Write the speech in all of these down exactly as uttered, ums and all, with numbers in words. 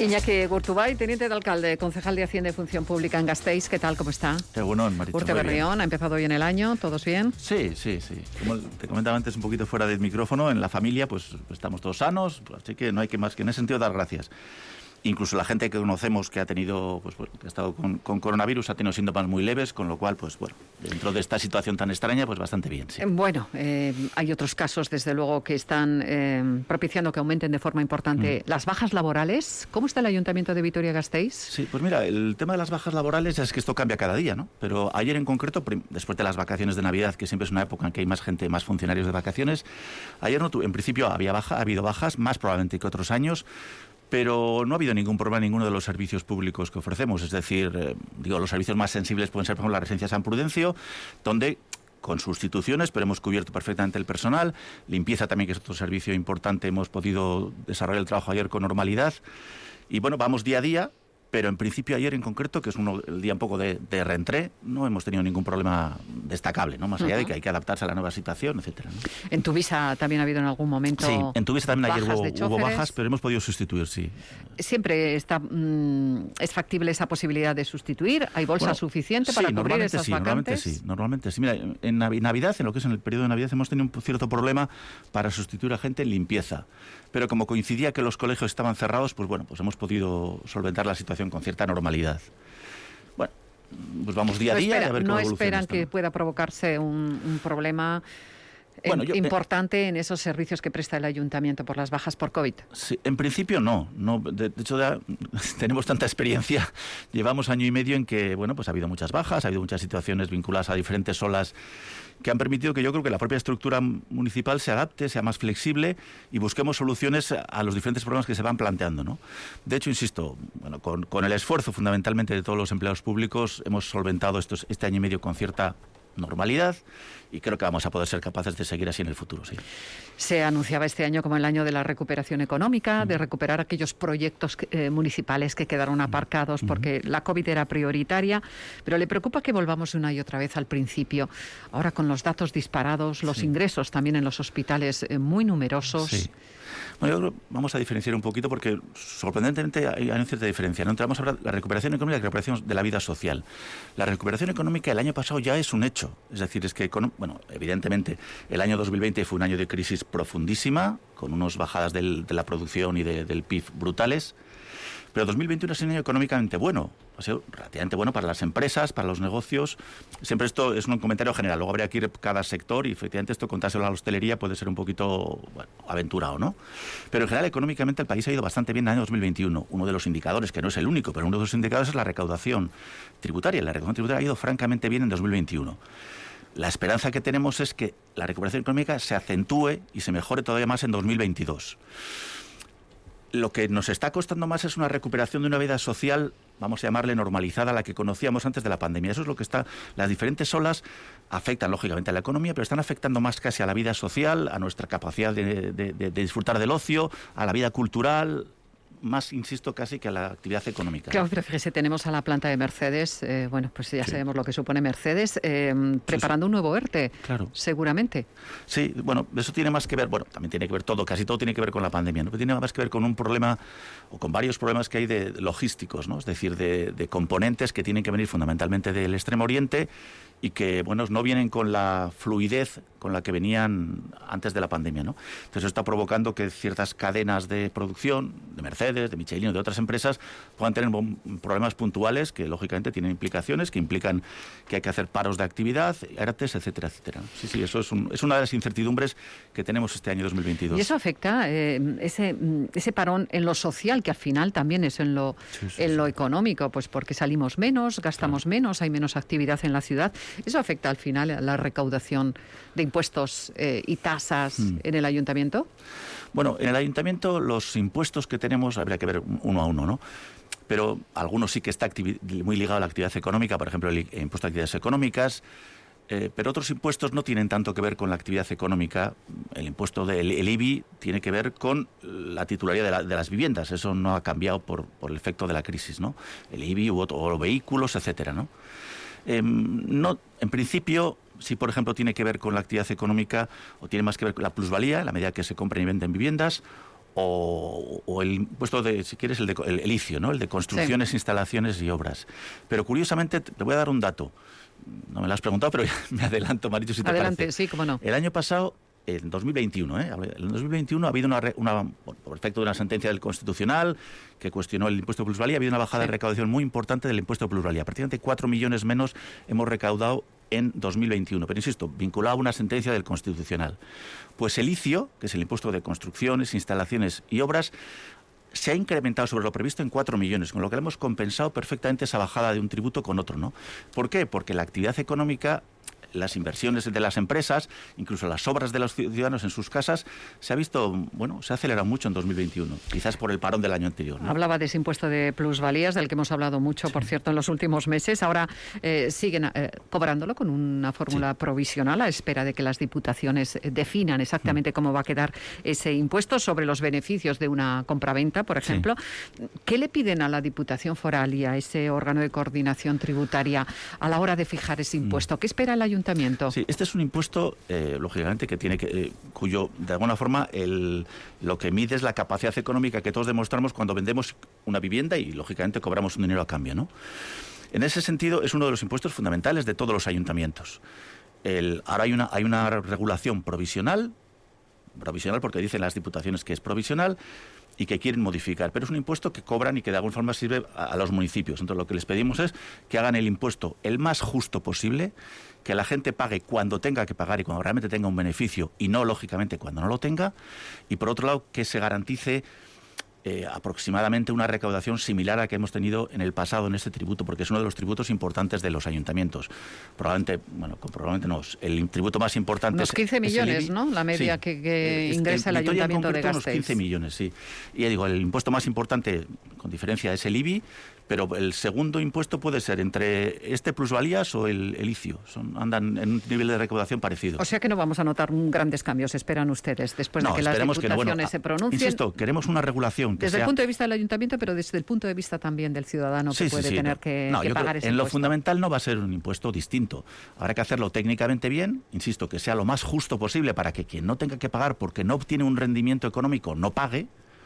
Iñaki Gurtubay, teniente de alcalde, concejal de Hacienda y Función Pública en Gasteiz. ¿Qué tal? ¿Cómo está? Egunon, Maritxu. Urte Berrión, ¿ha empezado hoy en el año? ¿Todos bien? Sí, sí, sí. Como te comentaba antes un poquito fuera del micrófono, en la familia pues estamos todos sanos, así que no hay que más que en ese sentido dar gracias. Incluso la gente que conocemos que ha tenido, pues bueno, que ha estado con, con coronavirus ha tenido síntomas muy leves, con lo cual, pues bueno, dentro de esta situación tan extraña, pues bastante bien, sí. Bueno, eh, hay otros casos, desde luego, que están eh, propiciando que aumenten de forma importante mm. las bajas laborales. ¿Cómo está el Ayuntamiento de Vitoria-Gasteiz? Sí, pues mira, el tema de las bajas laborales es que esto cambia cada día, ¿no? Pero ayer en concreto, después de las vacaciones de Navidad, que siempre es una época en que hay más gente, más funcionarios de vacaciones, ayer no tu, en principio había baja, ha habido bajas, más probablemente que otros años, pero no ha habido ningún problema en ninguno de los servicios públicos que ofrecemos. Es decir, eh, digo, los servicios más sensibles pueden ser, por ejemplo, la residencia San Prudencio, donde con sustituciones, pero hemos cubierto perfectamente el personal. Limpieza también, que es otro servicio importante, hemos podido desarrollar el trabajo ayer con normalidad. Y bueno, vamos día a día, pero en principio ayer en concreto, que es uno, el día un poco de, de reentré, no hemos tenido ningún problema destacable, ¿no? Más allá uh-huh. de que hay que adaptarse a la nueva situación, etcétera, ¿no? ¿En Tuvisa también ha habido en algún momento? Sí, en Tuvisa también ayer hubo, hubo bajas, pero hemos podido sustituir, sí. ¿Siempre está, mmm, es factible esa posibilidad de sustituir? ¿Hay bolsa bueno, suficiente para sí, cubrir esas sí, vacantes? Normalmente sí, normalmente sí. Mira, en Navidad, en lo que es en el periodo de Navidad, hemos tenido un cierto problema para sustituir a gente en limpieza. Pero como coincidía que los colegios estaban cerrados, pues bueno, pues hemos podido solventar la situación con cierta normalidad. Bueno, pues vamos día a día espera, y a ver no cómo evoluciona. ¿No esperan esto, que ¿no? pueda provocarse un, un problema bueno, en, yo, importante eh, en esos servicios que presta el Ayuntamiento por las bajas por COVID? Sí, en principio no. no de, de hecho, ya tenemos tanta experiencia. Llevamos año y medio en que, bueno, pues ha habido muchas bajas, ha habido muchas situaciones vinculadas a diferentes olas que han permitido que yo creo que la propia estructura municipal se adapte, sea más flexible y busquemos soluciones a los diferentes problemas que se van planteando, ¿no? De hecho, insisto, bueno, con, con el esfuerzo fundamentalmente de todos los empleados públicos hemos solventado estos, este año y medio con cierta normalidad y creo que vamos a poder ser capaces de seguir así en el futuro, sí. Se anunciaba este año como el año de la recuperación económica, mm. de recuperar aquellos proyectos eh, municipales que quedaron aparcados mm. porque la COVID era prioritaria, pero le preocupa que volvamos una y otra vez al principio. Ahora con los datos disparados, los sí. ingresos también en los hospitales eh, muy numerosos. Sí. Bueno, yo creo que vamos a diferenciar un poquito porque sorprendentemente hay una cierta diferencia, ¿no? Entramos a hablar de la recuperación económica y la recuperación de la vida social. La recuperación económica el año pasado ya es un hecho. Es decir, es que, bueno, evidentemente el año dos mil veinte fue un año de crisis profundísima, con unas bajadas del, de la producción y de, del P I B brutales. Pero dos mil veintiuno es un año económicamente bueno, ha sido relativamente bueno para las empresas, para los negocios. Siempre esto es un comentario general, luego habría que ir cada sector y efectivamente esto contárselo a la hostelería puede ser un poquito bueno, aventurado, ¿no? Pero en general económicamente el país ha ido bastante bien en el año dos mil veintiuno. Uno de los indicadores, que no es el único, pero uno de los indicadores es la recaudación tributaria. La recaudación tributaria ha ido francamente bien en dos mil veintiuno. La esperanza que tenemos es que la recuperación económica se acentúe y se mejore todavía más en dos mil veintidós. Lo que nos está costando más es una recuperación de una vida social, vamos a llamarle normalizada, a la que conocíamos antes de la pandemia. Eso es lo que está... Las diferentes olas afectan, lógicamente, a la economía, pero están afectando más casi a la vida social, a nuestra capacidad de, de, de, de disfrutar del ocio, a la vida cultural... más, insisto, casi que a la actividad económica. Claro, pero fíjese, tenemos a la planta de Mercedes, eh, bueno, pues ya sí. sabemos lo que supone Mercedes, eh, preparando sí, sí. un nuevo ERTE, claro. seguramente. Sí, bueno, eso tiene más que ver, bueno, también tiene que ver todo, casi todo tiene que ver con la pandemia, ¿no? Pero tiene más que ver con un problema, o con varios problemas que hay de logísticos, ¿no? Es decir, de, de componentes que tienen que venir fundamentalmente del Extremo Oriente y que, bueno, no vienen con la fluidez con la que venían antes de la pandemia, ¿no? Entonces eso está provocando que ciertas cadenas de producción, de Mercedes, de Michelin o de otras empresas, puedan tener problemas puntuales que, lógicamente, tienen implicaciones, que implican que hay que hacer paros de actividad, ERTES, etcétera, etcétera. Sí, sí, eso es, un, es una de las incertidumbres que tenemos este año dos mil veintidós. ¿Y eso afecta, eh, ese, ese parón en lo social, que al final también es en lo, sí, sí, en lo sí. económico? Pues porque salimos menos, gastamos claro. menos, hay menos actividad en la ciudad. ¿Eso afecta al final a la recaudación de impuestos eh, y tasas mm. en el ayuntamiento? Bueno, en el ayuntamiento los impuestos que tenemos habría que ver uno a uno, ¿no? Pero algunos sí que está muy ligado a la actividad económica, por ejemplo, el impuesto a actividades económicas, eh, pero otros impuestos no tienen tanto que ver con la actividad económica. El impuesto del el I B I tiene que ver con la titularidad de, la, de las viviendas. Eso no ha cambiado por, por el efecto de la crisis, ¿no? El I B I u otro, o vehículos, etcétera, ¿no? Eh, no, en principio, si por ejemplo tiene que ver con la actividad económica o tiene más que ver con la plusvalía, en la medida que se compran y venden viviendas, o, o el impuesto de, si quieres, el de el, el I C I O, ¿no? El de construcciones, sí. instalaciones y obras. Pero curiosamente, te voy a dar un dato. No me lo has preguntado, pero me adelanto, Marichu, si te Adelante, parece. sí, cómo no. El año pasado, en dos mil veintiuno, ¿eh? En dos mil veintiuno ha habido una, una por efecto de una sentencia del Constitucional que cuestionó el impuesto de plusvalía, ha habido una bajada sí. de recaudación muy importante del impuesto de plusvalía. Prácticamente cuatro millones menos hemos recaudado en dos mil veintiuno, pero insisto, vinculado a una sentencia del Constitucional. Pues el I C I O, que es el impuesto de construcciones, instalaciones y obras, se ha incrementado sobre lo previsto en cuatro millones, con lo que hemos compensado perfectamente esa bajada de un tributo con otro, ¿no? ¿Por qué? Porque la actividad económica, las inversiones de las empresas, incluso las obras de los ciudadanos en sus casas, se ha visto, bueno, se ha acelerado mucho en dos mil veintiuno, quizás por el parón del año anterior, ¿no? Hablaba de ese impuesto de plusvalías, del que hemos hablado mucho, sí. por cierto, en los últimos meses. Ahora eh, siguen eh, cobrándolo con una fórmula sí. provisional a espera de que las diputaciones definan exactamente mm. cómo va a quedar ese impuesto sobre los beneficios de una compraventa, por ejemplo. Sí. ¿Qué le piden a la Diputación Foral y a ese órgano de coordinación tributaria a la hora de fijar ese impuesto? Mm. ¿Qué espera el ayuntamiento? Sí, este es un impuesto, eh, lógicamente, que tiene que, eh, cuyo, de alguna forma, el, lo que mide es la capacidad económica que todos demostramos cuando vendemos una vivienda y, lógicamente, cobramos un dinero a cambio, ¿no? En ese sentido, es uno de los impuestos fundamentales de todos los ayuntamientos. El, ahora hay una, hay una regulación provisional, provisional porque dicen las diputaciones que es provisional, y que quieren modificar, pero es un impuesto que cobran y que de alguna forma sirve a, a los municipios. Entonces lo que les pedimos es que hagan el impuesto el más justo posible, que la gente pague cuando tenga que pagar y cuando realmente tenga un beneficio y no, lógicamente, cuando no lo tenga, y por otro lado que se garantice Eh, aproximadamente una recaudación similar a la que hemos tenido en el pasado en este tributo, porque es uno de los tributos importantes de los ayuntamientos. Probablemente, bueno, probablemente no, el tributo más importante unos es quince millones, I B I, ¿no? La media sí, que, que eh, ingresa el ayuntamiento de Gasteiz. Unos quince millones, sí. Y ya digo, el impuesto más importante, con diferencia, es el I B I, pero el segundo impuesto puede ser entre este plusvalías o el, el I C I O. Son, andan en un nivel de recaudación parecido. O sea que no vamos a notar grandes cambios, esperan ustedes, después no, de que las diputaciones que no. Bueno, se pronuncien. Insisto, queremos una regulación que desde sea... el punto de vista del ayuntamiento, pero desde el punto de vista también del ciudadano que sí, puede sí, sí, tener no. que, no, que pagar ese en impuesto. Lo fundamental no va a ser un impuesto distinto. Habrá que hacerlo técnicamente bien, insisto, que sea lo más justo posible para que quien no tenga que pagar porque no obtiene un rendimiento económico no pague.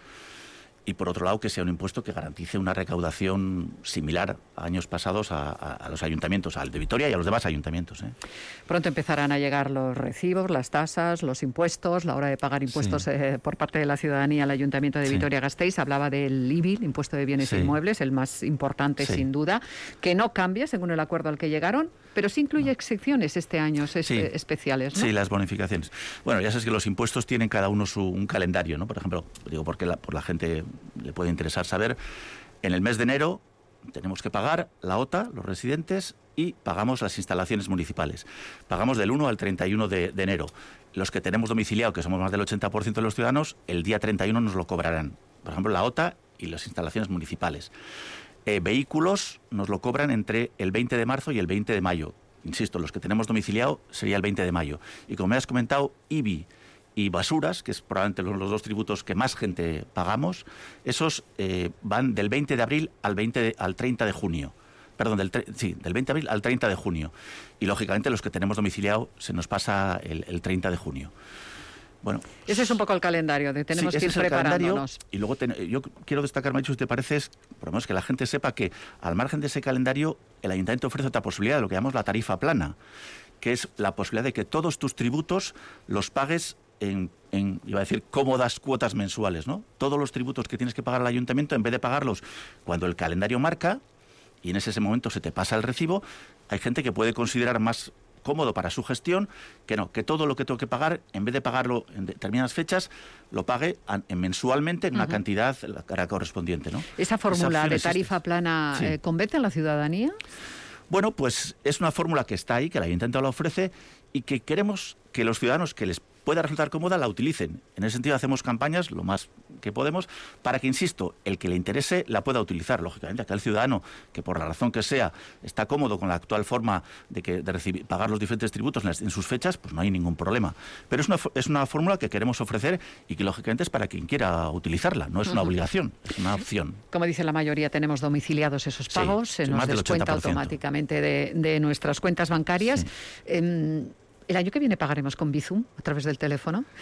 Y por otro lado, que sea un impuesto que garantice una recaudación similar a años pasados a, a, a los ayuntamientos, al de Vitoria y a los demás ayuntamientos, ¿eh? Pronto empezarán a llegar los recibos, las tasas, los impuestos, la hora de pagar impuestos sí. eh, por parte de la ciudadanía al Ayuntamiento de sí. Vitoria-Gasteiz. Hablaba del I B I, el impuesto de bienes sí. inmuebles, el más importante sí. sin duda, que no cambia según el acuerdo al que llegaron, pero sí incluye no. excepciones este año es, sí. especiales, ¿no? Sí, las bonificaciones. Bueno, ya sabes que los impuestos tienen cada uno su un calendario, ¿no? Por ejemplo, digo porque la, por la gente le puede interesar saber, en el mes de enero tenemos que pagar la O T A, los residentes, y pagamos las instalaciones municipales. Pagamos del uno al treinta y uno de, de enero. Los que tenemos domiciliado, que somos más del ochenta por ciento de los ciudadanos, el día treinta y uno nos lo cobrarán. Por ejemplo, la O T A y las instalaciones municipales. Eh, vehículos nos lo cobran entre el veinte de marzo y el veinte de mayo. Insisto, los que tenemos domiciliado sería el veinte de mayo. Y como me has comentado, I B I y basuras, que es probablemente los, los dos tributos que más gente pagamos, esos eh, van del veinte de abril al, veinte de, al treinta de junio. Perdón, del, sí, del veinte de abril al treinta de junio. Y lógicamente los que tenemos domiciliado se nos pasa el, el treinta de junio. Bueno, ese es un poco el calendario, de tenemos sí, que ir es el preparándonos. Y luego ten, yo quiero destacar, Marichu, si te parece, es, por lo menos que la gente sepa que al margen de ese calendario, el Ayuntamiento ofrece otra posibilidad, de lo que llamamos la tarifa plana, que es la posibilidad de que todos tus tributos los pagues en, en, iba a decir, cómodas cuotas mensuales, ¿no? Todos los tributos que tienes que pagar al Ayuntamiento, en vez de pagarlos cuando el calendario marca, y en ese momento se te pasa el recibo, hay gente que puede considerar más cómodo para su gestión, que no, que todo lo que tengo que pagar, en vez de pagarlo en determinadas fechas, lo pague a, en mensualmente en una uh-huh. cantidad la cara correspondiente, ¿no? ¿Esa fórmula Esa de tarifa existe. plana sí. eh, convence a la ciudadanía? Bueno, pues es una fórmula que está ahí, que el Ayuntamiento la ofrece y que queremos que los ciudadanos que les pueda resultar cómoda la utilicen. En ese sentido hacemos campañas lo más que podemos para que, insisto, el que le interese la pueda utilizar. Lógicamente, aquel ciudadano que por la razón que sea está cómodo con la actual forma de, que, de recibir, pagar los diferentes tributos en, las, en sus fechas, pues no hay ningún problema. Pero es una, es una fórmula que queremos ofrecer y que lógicamente es para quien quiera utilizarla. No es una uh-huh. obligación, es una opción. Como dice la mayoría, tenemos domiciliados esos pagos, sí, se nos descuenta automáticamente de, de nuestras cuentas bancarias. Sí. Eh, ¿El año que viene pagaremos con Bizum a través del teléfono?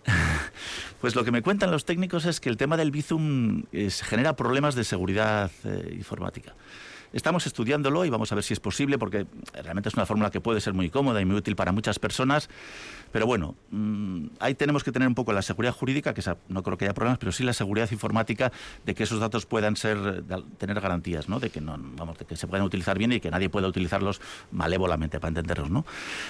Pues lo que me cuentan los técnicos es que el tema del Bizum es, genera problemas de seguridad eh, informática. Estamos estudiándolo y vamos a ver si es posible, porque realmente es una fórmula que puede ser muy cómoda y muy útil para muchas personas. Pero bueno, mmm, ahí tenemos que tener un poco la seguridad jurídica, que esa, no creo que haya problemas, pero sí la seguridad informática de que esos datos puedan ser, de, tener garantías, ¿no? De que no, vamos, de que se puedan utilizar bien y que nadie pueda utilizarlos malévolamente, para entenderlos, ¿no?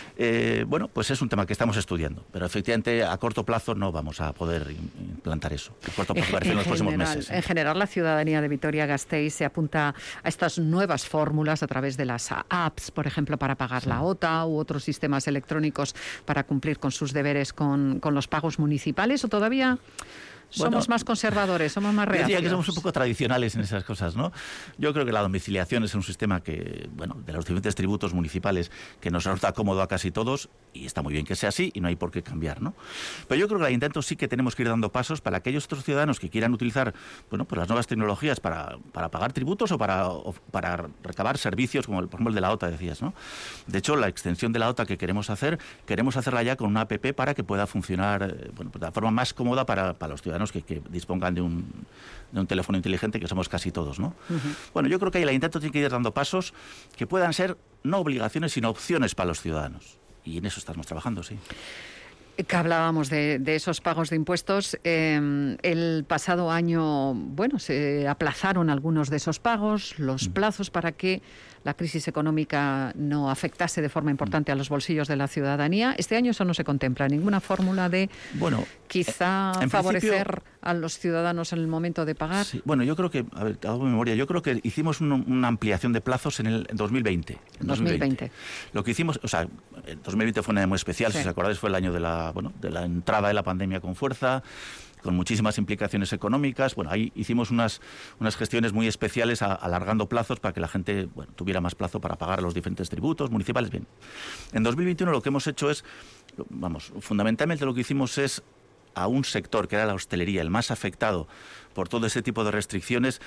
Eh, bueno, pues es un tema que estamos estudiando, pero efectivamente a corto plazo no vamos a poder implantar eso. A corto plazo, en, en los próximos general, meses. ¿eh? En general, la ciudadanía de Vitoria-Gasteiz se apunta a estas nuevas fórmulas a través de las apps, por ejemplo, para pagar sí. la O T A u otros sistemas electrónicos para cumplir con sus deberes con, con los pagos municipales, o todavía somos bueno, más conservadores, somos más reacios. Yo diría que somos un poco tradicionales en esas cosas, ¿no? Yo creo que la domiciliación es un sistema que, bueno, de los diferentes tributos municipales que nos resulta cómodo a casi todos, y está muy bien que sea así y no hay por qué cambiar, ¿no? Pero yo creo que al intento sí que tenemos que ir dando pasos para aquellos otros ciudadanos que quieran utilizar, bueno, pues las nuevas tecnologías para, para pagar tributos o para, o para recabar servicios, como el, por ejemplo el de la O T A, decías, ¿no? De hecho, la extensión de la O T A que queremos hacer, queremos hacerla ya con una app para que pueda funcionar, bueno, pues de la forma más cómoda para, para los ciudadanos Que, que dispongan de un, de un teléfono inteligente, que somos casi todos, ¿no? Uh-huh. Bueno, yo creo que ahí el intento tiene que ir dando pasos que puedan ser no obligaciones, sino opciones para los ciudadanos. Y en eso estamos trabajando, sí. Que hablábamos de, de esos pagos de impuestos. Eh, el pasado año, bueno, se aplazaron algunos de esos pagos, los plazos para que la crisis económica no afectase de forma importante a los bolsillos de la ciudadanía. Este año eso no se contempla, ninguna fórmula de bueno, quizá favorecer a los ciudadanos en el momento de pagar. Sí. Bueno, yo creo que, a ver, hago memoria, yo creo que hicimos un, una ampliación de plazos en el en dos mil veinte. En dos mil veinte. Lo que hicimos, o sea, el dos mil veinte fue un año muy especial, sí. Si os acordáis, fue el año de la, bueno, de la entrada de la pandemia con fuerza, con muchísimas implicaciones económicas. Bueno, ahí hicimos unas, unas gestiones muy especiales a, alargando plazos para que la gente, bueno, tuviera más plazo para pagar los diferentes tributos municipales. Bien, en dos mil veintiuno lo que hemos hecho es, vamos, fundamentalmente lo que hicimos es a un sector que era la hostelería, el más afectado por todo ese tipo de restricciones,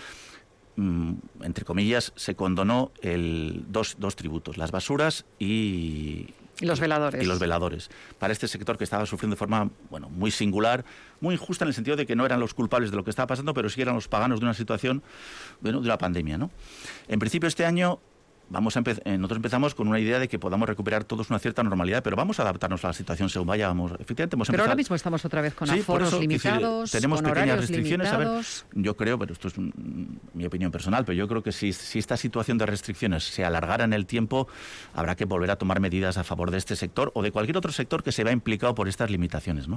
mmm, entre comillas, se condonó el, dos, dos tributos, las basuras y... Y los veladores. Y los veladores. Para este sector que estaba sufriendo de forma, bueno, muy singular, muy injusta en el sentido de que no eran los culpables de lo que estaba pasando, pero sí eran los paganos de una situación, bueno, de una pandemia, ¿no? En principio este año vamos a empe- nosotros empezamos con una idea de que podamos recuperar todos una cierta normalidad, pero vamos a adaptarnos a la situación según vaya. Vamos, efectivamente, hemos pero empezado... ahora mismo estamos otra vez con sí, aforos eso, limitados, decir, tenemos con pequeñas horarios restricciones. limitados. A ver, yo creo, pero esto es un, mi opinión personal, pero yo creo que si, si esta situación de restricciones se alargara en el tiempo, habrá que volver a tomar medidas a favor de este sector o de cualquier otro sector que se vea implicado por estas limitaciones, ¿no?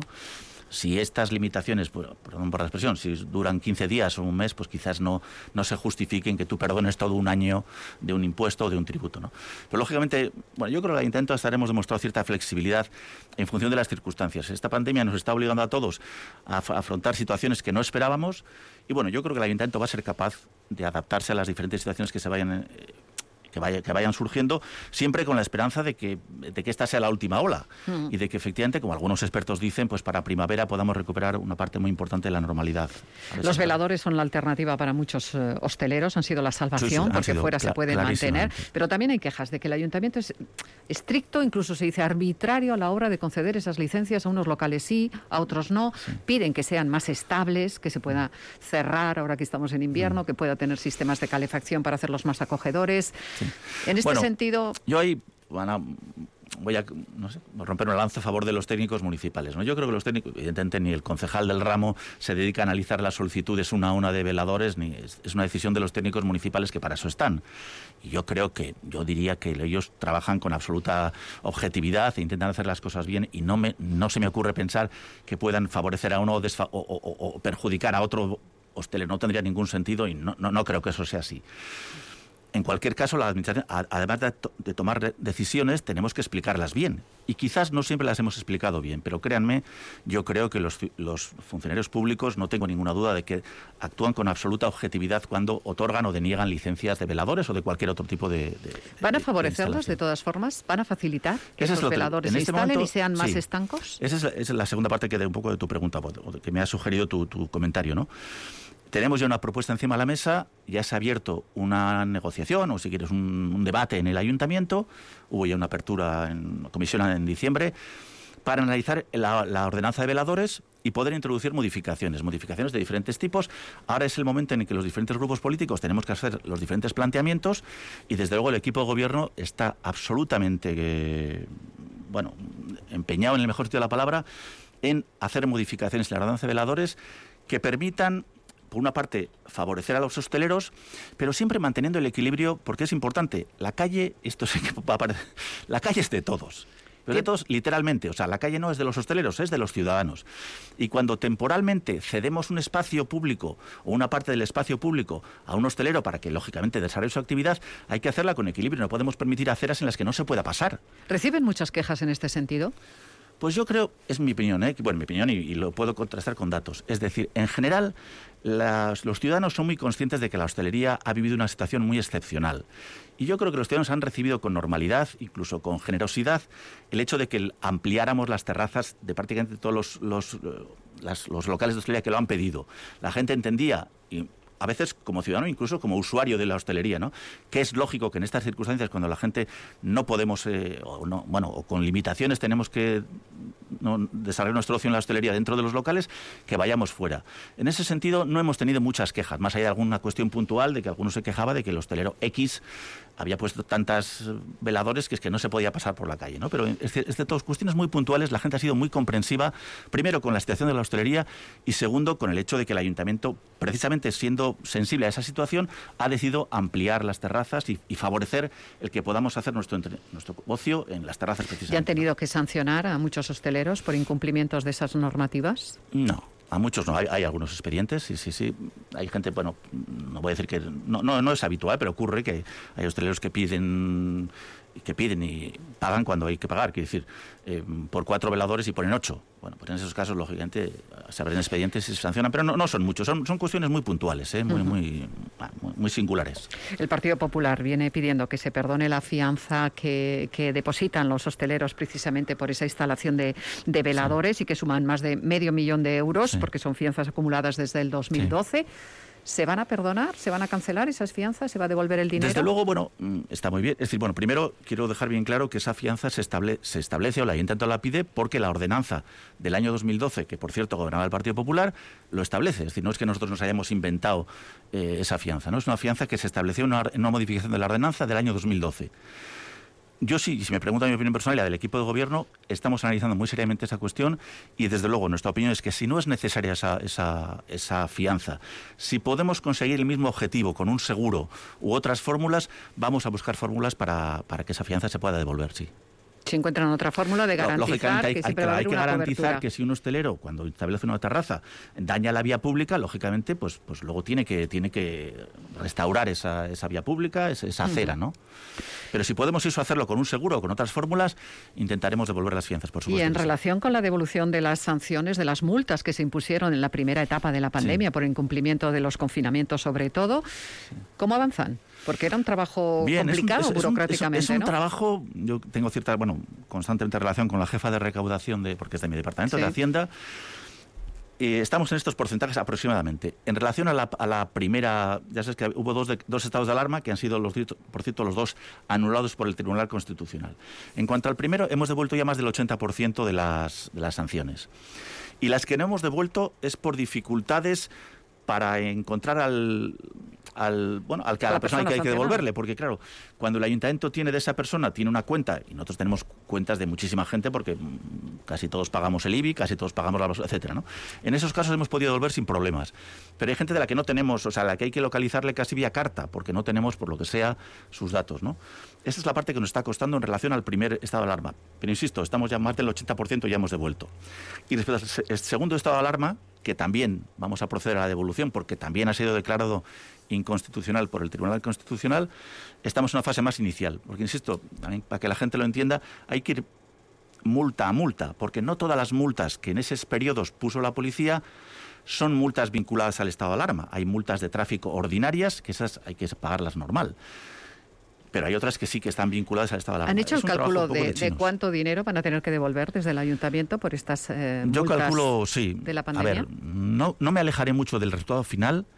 Si estas limitaciones, perdón por la expresión, si duran quince días o un mes, pues quizás no, no se justifiquen que tú perdones todo un año de un impuesto o de un tributo, ¿no? Pero lógicamente, bueno, yo creo que al intento hasta hemos demostrado cierta flexibilidad en función de las circunstancias. Esta pandemia nos está obligando a todos a afrontar situaciones que no esperábamos y bueno, yo creo que el Ayuntamiento va a ser capaz de adaptarse a las diferentes situaciones que se vayan... Eh, Que, vaya, que vayan surgiendo, siempre con la esperanza de que, de que esta sea la última ola mm. y de que efectivamente, como algunos expertos dicen, pues para primavera podamos recuperar una parte muy importante de la normalidad. Los veladores son la alternativa para muchos uh, hosteleros, han sido la salvación, sí, sí, porque sido, fuera se pueden mantener, pero también hay quejas de que el ayuntamiento es estricto, incluso se dice arbitrario a la hora de conceder esas licencias a unos locales sí, a otros no, sí. Piden que sean más estables, que se pueda cerrar ahora que estamos en invierno, mm. que pueda tener sistemas de calefacción para hacerlos más acogedores. Sí. En este bueno, sentido... Yo ahí bueno, voy a no sé, romper una lanza a favor de los técnicos municipales, ¿no? Yo creo que los técnicos, evidentemente ni el concejal del ramo se dedica a analizar las solicitudes una a una de veladores, ni es, es una decisión de los técnicos municipales que para eso están. Y yo creo que, yo diría que ellos trabajan con absoluta objetividad e intentan hacer las cosas bien y no, me, no se me ocurre pensar que puedan favorecer a uno o, desfa- o, o, o perjudicar a otro hostelero. No tendría ningún sentido y no, no, no creo que eso sea así. En cualquier caso, la administración, además de, to- de tomar decisiones, tenemos que explicarlas bien. Y quizás no siempre las hemos explicado bien, pero créanme, yo creo que los, los funcionarios públicos, no tengo ninguna duda de que actúan con absoluta objetividad cuando otorgan o deniegan licencias de veladores o de cualquier otro tipo de... de ¿Van a favorecerlos de, de todas formas? ¿Van a facilitar que esos veladores se este instalen momento, y sean más sí. estancos? Esa es, la, esa es la segunda parte que de un poco de tu pregunta, o de que me ha sugerido tu, tu comentario, ¿no? Tenemos ya una propuesta encima de la mesa, ya se ha abierto una negociación, o si quieres un, un debate en el ayuntamiento, hubo ya una apertura en la comisión en diciembre, para analizar la, la ordenanza de veladores y poder introducir modificaciones, modificaciones de diferentes tipos. Ahora es el momento en el que los diferentes grupos políticos tenemos que hacer los diferentes planteamientos y desde luego el equipo de gobierno está absolutamente, eh, bueno, empeñado en el mejor sentido de la palabra en hacer modificaciones en la ordenanza de veladores que permitan, por una parte, favorecer a los hosteleros, pero siempre manteniendo el equilibrio, porque es importante. La calle, esto sé que va a parecer, la calle es de todos. Pero de todos, literalmente. O sea, la calle no es de los hosteleros, es de los ciudadanos. Y cuando temporalmente cedemos un espacio público o una parte del espacio público a un hostelero para que, lógicamente, desarrolle su actividad, hay que hacerla con equilibrio. No podemos permitir aceras en las que no se pueda pasar. ¿Reciben muchas quejas en este sentido? Pues yo creo, es mi opinión, ¿eh? Bueno, mi opinión y, y lo puedo contrastar con datos. Es decir, en general, las, los ciudadanos son muy conscientes de que la hostelería ha vivido una situación muy excepcional. Y yo creo que los ciudadanos han recibido con normalidad, incluso con generosidad, el hecho de que ampliáramos las terrazas de prácticamente todos los, los, las, los locales de hostelería que lo han pedido. La gente entendía, y a veces como ciudadano, incluso como usuario de la hostelería, ¿no? Que es lógico que en estas circunstancias, cuando la gente no podemos, eh, o no, bueno, o con limitaciones tenemos que no, desarrollar nuestro ocio en la hostelería dentro de los locales, que vayamos fuera. En ese sentido, no hemos tenido muchas quejas, más allá de alguna cuestión puntual de que alguno se quejaba de que el hostelero X había puesto tantas veladores que es que no se podía pasar por la calle, ¿no? Pero es de, es de todas cuestiones muy puntuales, la gente ha sido muy comprensiva, primero con la situación de la hostelería y segundo con el hecho de que el ayuntamiento, precisamente siendo sensible a esa situación, ha decidido ampliar las terrazas y, y favorecer el que podamos hacer nuestro, nuestro ocio en las terrazas precisamente. ¿Ya han tenido que sancionar a muchos hosteleros por incumplimientos de esas normativas? No. A muchos no, hay, hay algunos expedientes, sí, sí, sí. Hay gente, bueno, no voy a decir que... No, no, no es habitual, pero ocurre que hay hosteleros que piden que piden y pagan cuando hay que pagar, quiero decir, eh, por cuatro veladores y ponen ocho. Bueno, pues en esos casos, lógicamente, se abren expedientes y se sancionan, pero no, no son muchos, son, son cuestiones muy puntuales, ¿eh? muy, uh-huh. muy, muy, muy singulares. El Partido Popular viene pidiendo que se perdone la fianza que, que depositan los hosteleros precisamente por esa instalación de, de veladores sí. y que suman más de medio millón de euros, sí. porque son fianzas acumuladas desde el dos mil doce. Sí. ¿Se van a perdonar? ¿Se van a cancelar esas fianzas? ¿Se va a devolver el dinero? Desde luego, bueno, está muy bien. Es decir, bueno, primero quiero dejar bien claro que esa fianza se, estable, se establece o la Ayuntamiento la pide porque la ordenanza del año dos mil doce, que por cierto gobernaba el Partido Popular, lo establece. Es decir, no es que nosotros nos hayamos inventado eh, esa fianza, ¿no? Es una fianza que se estableció en una, en una modificación de la ordenanza del año dos mil doce. Yo sí, si me preguntan mi opinión personal y la del equipo de gobierno, estamos analizando muy seriamente esa cuestión y desde luego nuestra opinión es que si no es necesaria esa, esa, esa fianza, si podemos conseguir el mismo objetivo con un seguro u otras fórmulas, vamos a buscar fórmulas para, para que esa fianza se pueda devolver, sí. Si encuentran otra fórmula de garantizar no, lógicamente hay, que siempre hay, va a haber hay que una garantizar cobertura. Que si un hostelero, cuando establece una terraza, daña la vía pública, lógicamente, pues, pues luego tiene que, tiene que restaurar esa, esa vía pública, esa, esa acera, ¿no? Pero si podemos eso hacerlo con un seguro o con otras fórmulas, intentaremos devolver las fianzas, por supuesto. Y en relación con la devolución de las sanciones, de las multas que se impusieron en la primera etapa de la pandemia sí. por incumplimiento de los confinamientos sobre todo, sí. ¿cómo avanzan? Porque era un trabajo Bien, complicado es un, es, burocráticamente, es un, es un ¿no? trabajo, yo tengo cierta, bueno, constantemente relación con la jefa de recaudación, de porque es de mi departamento, sí. de Hacienda. Eh, estamos en estos porcentajes aproximadamente. En relación a la, a la primera, ya sabes que hubo dos, de, dos estados de alarma que han sido, los, por cierto, los dos anulados por el Tribunal Constitucional. En cuanto al primero, hemos devuelto ya más del ochenta por ciento de las, de las sanciones. Y las que no hemos devuelto es por dificultades para encontrar al... al bueno al que a la, la persona, persona que hay que devolverle, porque claro, cuando el ayuntamiento tiene de esa persona, tiene una cuenta, y nosotros tenemos cuentas de muchísima gente porque casi todos pagamos el I B I, casi todos pagamos la basura, etcétera, ¿no? En esos casos hemos podido devolver sin problemas, pero hay gente de la que no tenemos, o sea, a la que hay que localizarle casi vía carta, porque no tenemos, por lo que sea, sus datos, ¿no? Esa es la parte que nos está costando en relación al primer estado de alarma, pero insisto, estamos ya más del ochenta por ciento ya hemos devuelto. Y después el segundo estado de alarma, que también vamos a proceder a la devolución porque también ha sido declarado inconstitucional por el Tribunal Constitucional, estamos en una fase más inicial. Porque, insisto, también para que la gente lo entienda, hay que ir multa a multa, porque no todas las multas que en esos periodos puso la policía son multas vinculadas al estado de alarma. Hay multas de tráfico ordinarias, que esas hay que pagarlas normal. Pero hay otras que sí que están vinculadas al estado de alarma. ¿Han hecho el cálculo de, de, de cuánto dinero van a tener que devolver desde el ayuntamiento por estas eh, multas Yo calculo, sí. de la pandemia? A ver, no, no me alejaré mucho del resultado final,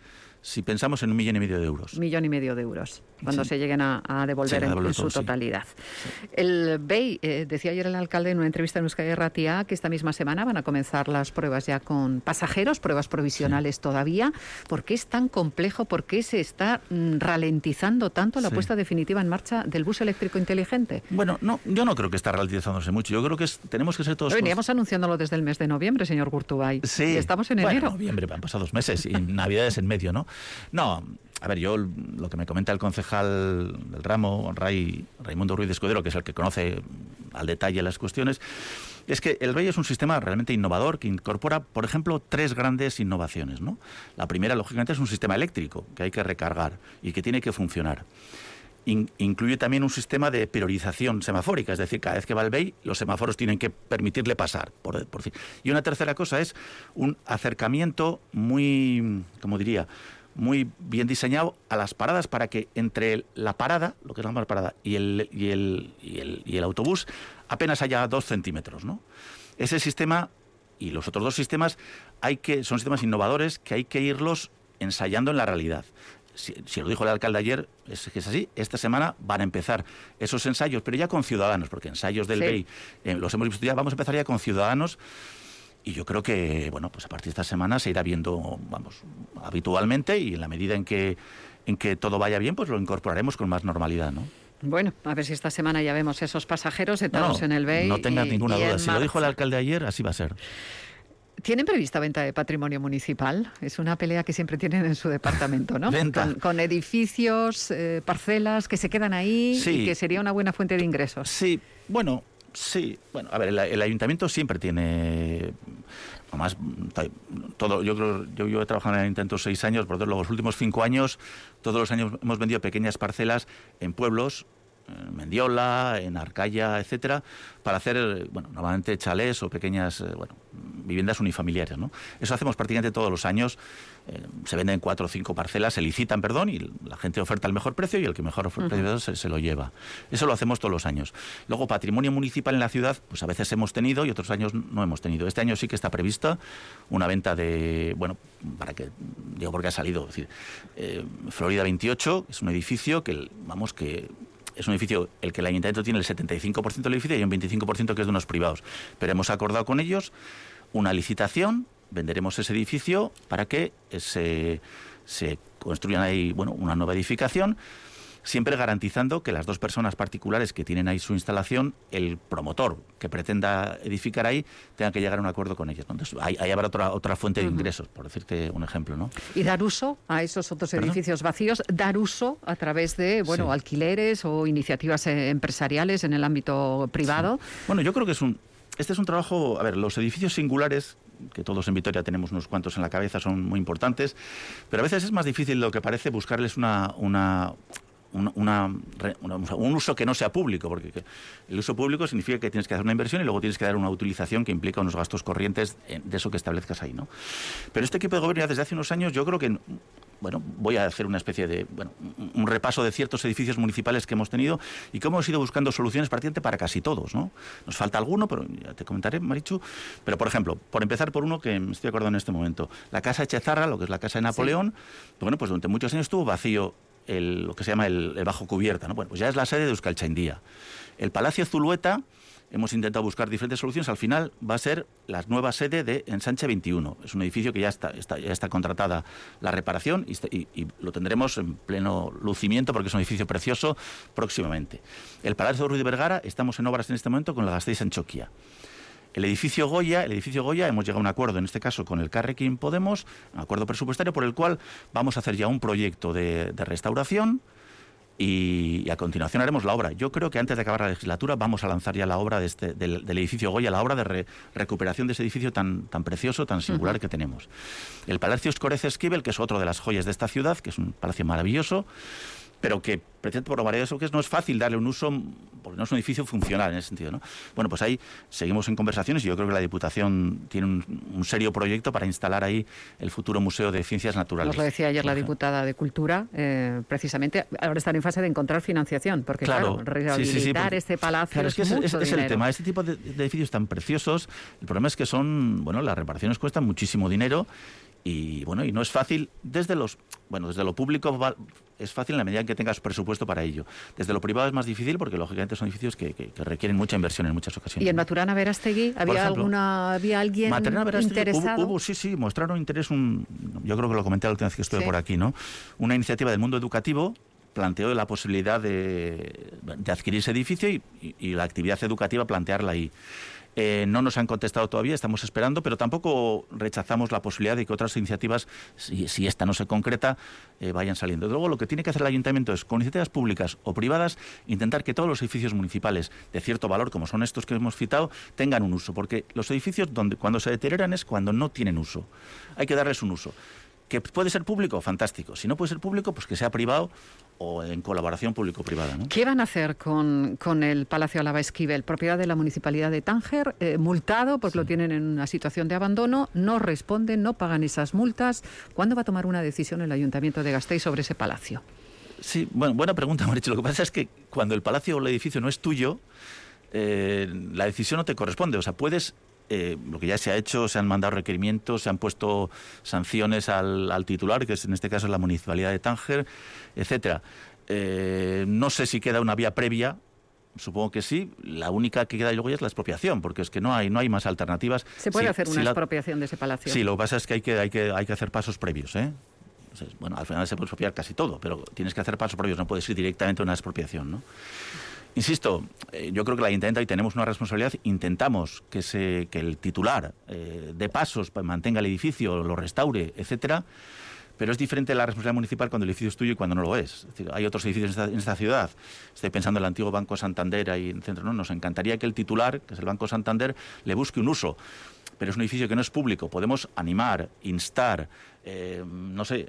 si pensamos en un millón y medio de euros. Millón y medio de euros, cuando sí. se lleguen a, a devolver sí, en, en su todo, totalidad. Sí. Sí. El B E I, eh, decía ayer el alcalde en una entrevista en Euskadi Irratia que esta misma semana van a comenzar las pruebas ya con pasajeros, pruebas provisionales sí. todavía. ¿Por qué es tan complejo? ¿Por qué se está mm, ralentizando tanto la sí. puesta definitiva en marcha del bus eléctrico inteligente? Bueno, no, yo no creo que está ralentizándose mucho. Yo creo que es, tenemos que ser todos... Lo veníamos cons... anunciándolo desde el mes de noviembre, señor Gurtubay. Sí. Y estamos en bueno, enero. noviembre, han pasado dos meses y Navidades en medio, ¿no? No, a ver, yo lo que me comenta el concejal del ramo, Ray, Raimundo Ruiz de Escudero, que es el que conoce al detalle las cuestiones, es que el B E I es un sistema realmente innovador que incorpora, por ejemplo, tres grandes innovaciones, ¿no? La primera, lógicamente, es un sistema eléctrico que hay que recargar y que tiene que funcionar. In, incluye también un sistema de priorización semafórica, es decir, cada vez que va el B E I, los semáforos tienen que permitirle pasar. Por, por fin. Y una tercera cosa es un acercamiento muy, como diría, muy bien diseñado a las paradas para que entre la parada, lo que es la parada, y el, y el, y el, y el autobús apenas haya dos centímetros, ¿no? Ese sistema y los otros dos sistemas hay que son sistemas innovadores que hay que irlos ensayando en la realidad. Si, si lo dijo el alcalde ayer, es que es así, esta semana van a empezar esos ensayos, pero ya con ciudadanos, porque ensayos del sí. B E I eh, los hemos visto ya, vamos a empezar ya con ciudadanos. Y yo creo que, bueno, pues a partir de esta semana se irá viendo, vamos, habitualmente, y en la medida en que, en que todo vaya bien, pues lo incorporaremos con más normalidad, ¿no? Bueno, a ver si esta semana ya vemos esos pasajeros sentados no, en el B E I. No tengas y, ninguna y duda. Si marcha. Lo dijo el alcalde ayer, así va a ser. ¿Tienen prevista venta de patrimonio municipal? Es una pelea que siempre tienen en su departamento, ¿no? Venta. Con, con edificios, eh, parcelas que se quedan ahí sí. y que sería una buena fuente de ingresos. Sí, bueno... Sí, bueno, a ver, el, el ayuntamiento siempre tiene, además, todo, yo creo, yo, yo he trabajado en el ayuntamiento seis años, por los últimos cinco años, todos los años hemos vendido pequeñas parcelas en pueblos, en Mendiola, en Arcaya, etcétera, para hacer, bueno, normalmente chalés o pequeñas, bueno, viviendas unifamiliares, ¿no? Eso hacemos prácticamente todos los años. Eh, se venden cuatro o cinco parcelas, se licitan, perdón, y la gente oferta el mejor precio y el que mejor oferta uh-huh. se, se lo lleva. Eso lo hacemos todos los años. Luego, patrimonio municipal en la ciudad, pues a veces hemos tenido y otros años no hemos tenido. Este año sí que está prevista una venta de, bueno, para que, digo porque ha salido, es decir, eh, Florida veintiocho, es un edificio que, vamos, que... Es un edificio, el que el ayuntamiento tiene el setenta y cinco por ciento del edificio y un veinticinco por ciento que es de unos privados. Pero hemos acordado con ellos una licitación, venderemos ese edificio para que se, se construyan ahí, bueno, una nueva edificación, siempre garantizando que las dos personas particulares que tienen ahí su instalación, el promotor que pretenda edificar ahí, tenga que llegar a un acuerdo con ellos, ¿no? Entonces, ahí, ahí habrá otra, otra fuente de ingresos, por decirte un ejemplo, ¿no? Y dar uso a esos otros ¿Perdón? edificios vacíos, dar uso a través de, bueno, sí. alquileres o iniciativas empresariales en el ámbito privado. Sí. Bueno, yo creo que es un... Este es un trabajo... A ver, los edificios singulares, que todos en Vitoria tenemos unos cuantos en la cabeza, son muy importantes, pero a veces es más difícil de lo que parece buscarles una... una Una, una, una, un uso que no sea público, porque el uso público significa que tienes que hacer una inversión y luego tienes que dar una utilización que implica unos gastos corrientes de eso que establezcas ahí, ¿no? Pero este equipo de gobierno desde hace unos años yo creo que, bueno, voy a hacer una especie de, bueno, un repaso de ciertos edificios municipales que hemos tenido y cómo hemos ido buscando soluciones prácticamente para casi todos, ¿no? Nos falta alguno, pero ya te comentaré, Marichu. Pero, por ejemplo, por empezar por uno que me estoy acordando en este momento, la Casa Echezarra, lo que es la Casa de Napoleón, sí. Bueno, pues durante muchos años estuvo vacío El, lo que se llama el, el bajo cubierta, ¿no? Bueno, pues ya es la sede de Euskaltzaindia. El Palacio Zulueta, hemos intentado buscar diferentes soluciones, al final va a ser la nueva sede de Ensanche veintiuno. Es un edificio que ya está, está, ya está contratada la reparación y, y, y lo tendremos en pleno lucimiento porque es un edificio precioso próximamente. El Palacio Ruiz de Vergara, estamos en obras en este momento con la Gasteiz-Antxokia. El edificio Goya, el edificio Goya, hemos llegado a un acuerdo, en este caso con el Carrequín Podemos, un acuerdo presupuestario por el cual vamos a hacer ya un proyecto de, de restauración y, y a continuación haremos la obra. Yo creo que antes de acabar la legislatura vamos a lanzar ya la obra de este, del, del edificio Goya, la obra de re, recuperación de ese edificio tan, tan precioso, tan singular uh-huh. que tenemos. El Palacio Escorez Esquivel, que es otro de las joyas de esta ciudad, que es un palacio maravilloso, pero que pretende por variedad eso que es, no es fácil darle un uso, porque no es un edificio funcional en ese sentido, ¿no? Bueno, pues ahí seguimos en conversaciones y yo creo que la Diputación tiene un, un serio proyecto para instalar ahí el futuro Museo de Ciencias Naturales. Nos lo decía ayer la diputada de Cultura, eh, precisamente, ahora están en fase de encontrar financiación, porque claro, claro rehabilitar sí, sí, sí, porque, este palacio claro, es, es que mucho es, es, es el tema, este tipo de, de edificios tan preciosos, el problema es que son, bueno, las reparaciones cuestan muchísimo dinero. Y bueno, y no es fácil desde los bueno, desde lo público va, es fácil en la medida en que tengas presupuesto para ello. Desde lo privado es más difícil porque lógicamente son edificios que, que, que requieren mucha inversión en muchas ocasiones. ¿Y en Maturana Verástegui había ejemplo, alguna había alguien interesado? Hubo, hubo, sí, sí, mostraron interés un yo creo que lo comenté la última vez que estuve sí. por aquí, ¿no? Una iniciativa del mundo educativo planteó la posibilidad de, de adquirir ese edificio y, y, y la actividad educativa plantearla ahí. Eh, no nos han contestado todavía, estamos esperando, pero tampoco rechazamos la posibilidad de que otras iniciativas, si, si esta no se concreta, eh, vayan saliendo. Luego, lo que tiene que hacer el ayuntamiento es, con iniciativas públicas o privadas, intentar que todos los edificios municipales de cierto valor, como son estos que hemos citado, tengan un uso, porque los edificios donde cuando se deterioran es cuando no tienen uso. Hay que darles un uso. ¿Que puede ser público? Fantástico. Si no puede ser público, pues que sea privado o en colaboración público-privada, ¿no? ¿Qué van a hacer con, con el Palacio Álava Esquivel, propiedad de la Municipalidad de Tánger, eh, multado porque sí. lo tienen en una situación de abandono, no responden, no pagan esas multas? ¿Cuándo va a tomar una decisión el Ayuntamiento de Gasteiz sobre ese palacio? Sí, bueno, buena pregunta, Marichu. Lo que pasa es que cuando el palacio o el edificio no es tuyo, eh, la decisión no te corresponde. O sea, puedes... Eh, lo que ya se ha hecho, se han mandado requerimientos, se han puesto sanciones al, al titular, que es, en este caso es la Municipalidad de Tánger, etcétera. Eh, no sé si queda una vía previa, supongo que sí. La única que queda luego ya es la expropiación, porque es que no hay no hay más alternativas. ¿Se puede si, hacer una si expropiación la... de ese palacio? Sí, lo que pasa es que hay que, hay que, hay que hacer pasos previos, ¿eh? O sea, bueno, al final se puede expropiar casi todo, pero tienes que hacer pasos previos, no puedes ir directamente a una expropiación, ¿no? Insisto, eh, yo creo que el Ayuntamiento ahí tenemos una responsabilidad, intentamos que se que el titular eh, dé pasos, mantenga el edificio, lo restaure, etcétera, pero es diferente la responsabilidad municipal cuando el edificio es tuyo y cuando no lo es. Es decir, hay otros edificios en esta, en esta ciudad, estoy pensando en el antiguo Banco Santander ahí en el centro, no, nos encantaría que el titular, que es el Banco Santander, le busque un uso, pero es un edificio que no es público, podemos animar, instar, eh, no sé...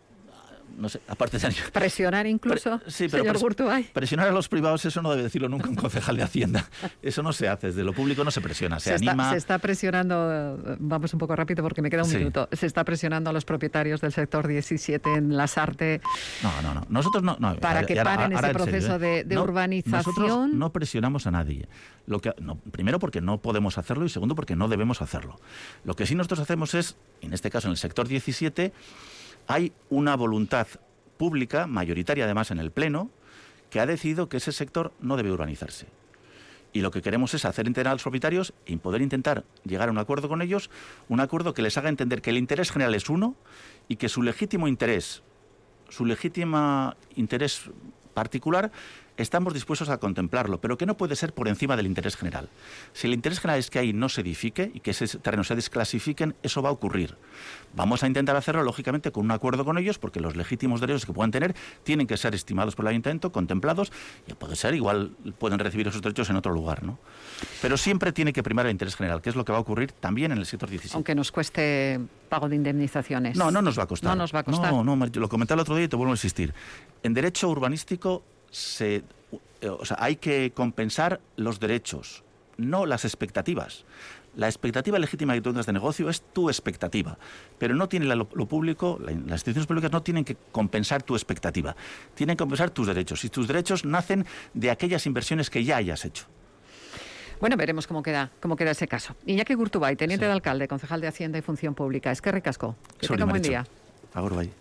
No sé, aparte de... Presionar incluso, Pre sí, pero señor pres Gurtubay. Presionar a los privados, eso no debe decirlo nunca un concejal de Hacienda. Eso no se hace, desde lo público no se presiona, se, se anima... Está, se está presionando, vamos un poco rápido porque me queda un sí. minuto, se está presionando a los propietarios del sector diecisiete en Lasarte... No, no, no, nosotros no... no para que ahora, paren ahora ese proceso serio, ¿eh? de, de no, urbanización... Nosotros no presionamos a nadie. Lo que, no, primero porque no podemos hacerlo y segundo porque no debemos hacerlo. Lo que sí nosotros hacemos es, en este caso en el sector diecisiete, hay una voluntad pública, mayoritaria además en el Pleno, que ha decidido que ese sector no debe urbanizarse. Y lo que queremos es hacer entender a los propietarios y poder intentar llegar a un acuerdo con ellos, un acuerdo que les haga entender que el interés general es uno y que su legítimo interés, su legítimo interés particular, estamos dispuestos a contemplarlo, pero que no puede ser por encima del interés general. Si el interés general es que ahí no se edifique y que ese terreno se desclasifiquen, eso va a ocurrir. Vamos a intentar hacerlo, lógicamente, con un acuerdo con ellos, porque los legítimos derechos que puedan tener tienen que ser estimados por el Ayuntamiento, contemplados, y puede ser, igual pueden recibir esos derechos en otro lugar, ¿no? Pero siempre tiene que primar el interés general, que es lo que va a ocurrir también en el sector diecisiete. Aunque nos cueste pago de indemnizaciones. No, no nos va a costar. No nos va a costar. No, no, lo comenté el otro día y te vuelvo a insistir. En derecho urbanístico se... O sea, hay que compensar los derechos, no las expectativas. La expectativa legítima que tú tengas de negocio es tu expectativa, pero no tiene la, lo, lo público, la, las instituciones públicas no tienen que compensar tu expectativa, tienen que compensar tus derechos, y tus derechos nacen de aquellas inversiones que ya hayas hecho. Bueno, veremos cómo queda, cómo queda ese caso. Iñaki Gurtubay, teniente sí. de alcalde, concejal de Hacienda y Función Pública. Es que ricasco. Que tenga un buen día. Agur bai.